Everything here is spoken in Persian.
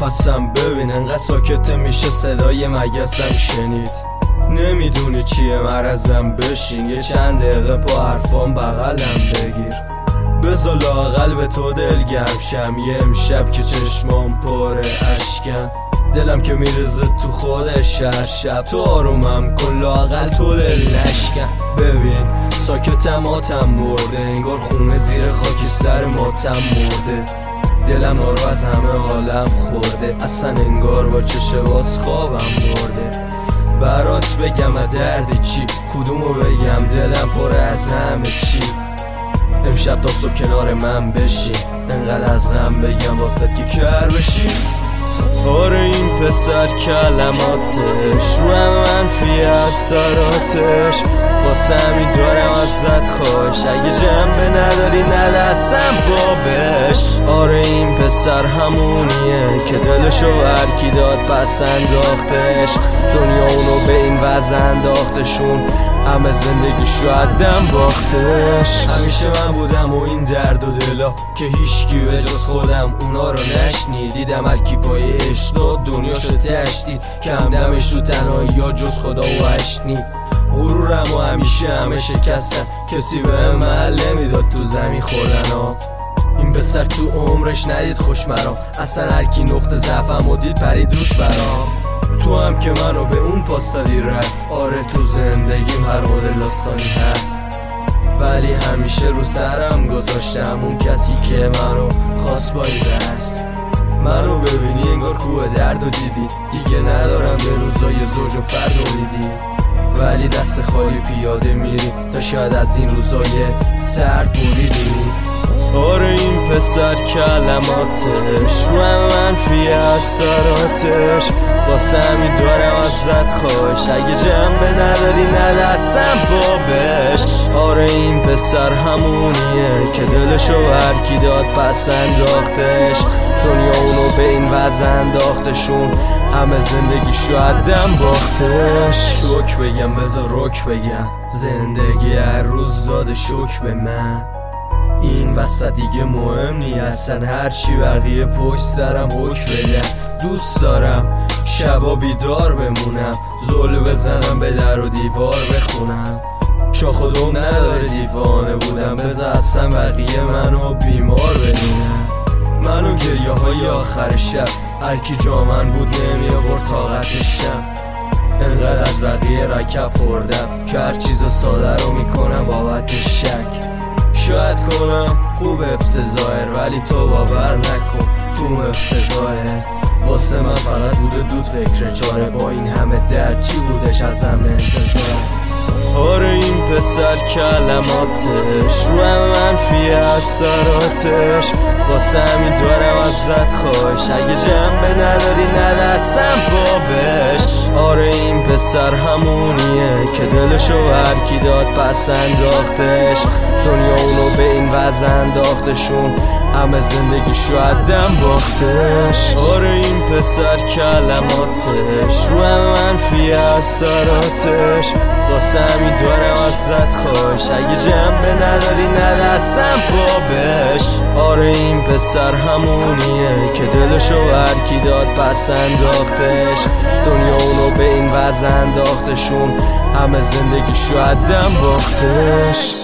نفسم ببین انقدر ساکت میشه صدای مگسم شنید. نمیدونی چیه مرزم، بشین یه چند دقیقه پا حرفام بغلم بگیر. بذار لااقل به تو دلگرم شم یه امشب که چشمام پره اشکم. دلم که میرزه تو خودش هر شب، تو آرومم کن لااقل تو دل نشکن. ببین ساکتم آتم مرده، انگار خونه زیر خاکی سر ماتم مرده. دلم رو از همه عالم خورده، اصلا انگار با چش باز خوابم برده. برات بگم از درد چی، کدومو بگم، دلم پر از همه چی. امشب تا صبح کنار من بشی، انقدر از غم بگم واسه که کر بشی. آره این پسر کلماتش رو منفی اثراتش، واسه همین دارم ازت خوش، اگه جنبه نداری ندستم بابش. آره این پسر همونیه که دلشو برکی داد پس انداختش، دنیا اونو به این وضع انداختشون، همه زندگیشو عدم باختش. همیشه من بودم و این درد و دلا که هیچکی به جز خودم اونا رو نشنید. دیدم هرکی پای عشق دنیاشو تشدید، کم دمش تو تنهایی یا جز خدا و اشنی. غرورم و همیشه همه شکستن، کسی به محل نمیداد تو زمین خوردن ها. این پسر تو عمرش ندید خوش مرام، اصلا هرکی نقطه ضعفم و دید پرید روش برام. تو هم که منو به اون پاس دادی رفت، آره تو زندگیم هر مدل داستانی هست، ولی همیشه رو سرم گذاشتم اون کسی که منو خواست با این دست. منو ببینی انگار کوه درد و دیدی، دیگه ندارم به روزای زوج و فرد امیدی، ولی دست خالی پیاده میری تا شاید از این روزای سرد بریدی. آره این پسر کلماتش رو منفی اثراتش، واسه همین دارم ازت خوش، اگه جنبه نداری ندستم بابش. آره این پسر همونیه که دلشو برکی داد پس انداختش، دنیا اونو به این وضع انداختشون، همه زندگیشو عدم باختش. شک بگم بذار رک بگم، زندگی هر روز داده شک به من، این وسط دیگه مهم نی اصلا، هرچی بقیه پشت سرم حکم بدن. دوست دارم شبا بیدار بمونم، زل بزنم به در و دیوار بخونم، شاخ و دم نداره دیوانه بودم، بذار اصلا بقیه منو بیمار بدونم. منو گریه های آخر شب، هرکی جا من بود نمی‌آورد طاقتشم، انقدر از بقیه رکب خوردم که هر چیز ساده رو میکنم بابت شک. شاید کنم خوب افتضاحه، ولی تو باور نکن تو افتضاحه. واسه من فقط بوده دود فکر چاره، با این همه درد چی بودش ازم انتظار. آره این پسر کلماتش رو منفی اثراتش، واسه همین دارم ازت خوش، اگه جنبه نداری ندستم بابش. آره این پسر همونیه که دلشو برکی داد پس انداختش، دنیا اونو به این وضع انداختشون، همه زندگیشو عدم باختش. آره این پسر کلماتش رو منفی اثراتش، واسه همین دارم ازت خوش، اگه جنبه نداری ندستم بابش. آره این پسر همونیه که دلشو برکی داد پس انداختش، دنیا اونو به این وضع انداختشون، همه زندگیشو عدم باختش.